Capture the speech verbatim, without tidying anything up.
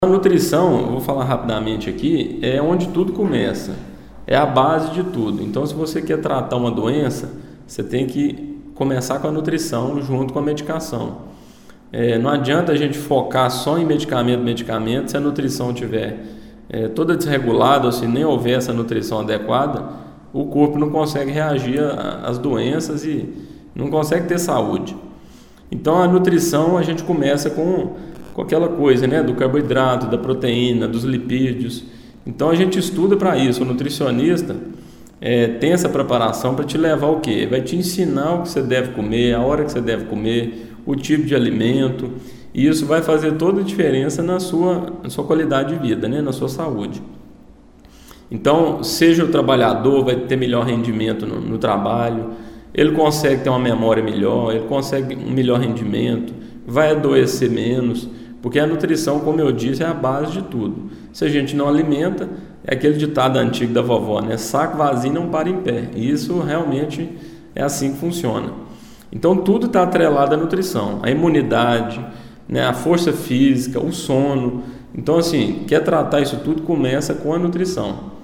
A nutrição, eu vou falar rapidamente aqui, é onde tudo começa, é a base de tudo. Então, se você quer tratar uma doença, você tem que começar com a nutrição junto com a medicação. É, não adianta a gente focar só em medicamento, medicamento, se a nutrição estiver é, toda desregulada, ou se nem houver essa nutrição adequada, o corpo não consegue reagir às doenças e não consegue ter saúde. Então, a nutrição a gente começa com com aquela coisa, né, do carboidrato, da proteína, dos lipídios. Então a gente estuda para isso. O nutricionista é, tem essa preparação para te levar o quê? Vai te ensinar o que você deve comer, a hora que você deve comer, o tipo de alimento, e isso vai fazer toda a diferença na sua, na sua qualidade de vida, né, na sua saúde. Então, seja o trabalhador, vai ter melhor rendimento no, no trabalho, ele consegue ter uma memória melhor, ele consegue um melhor rendimento, vai adoecer menos, porque a nutrição, como eu disse, é a base de tudo. Se a gente não alimenta, é aquele ditado antigo da vovó, né? Saco vazio não para em pé. E isso realmente é assim que funciona. Então tudo está atrelado à nutrição, a imunidade, né? A força física, o sono. Então assim, quer tratar isso tudo, começa com a nutrição.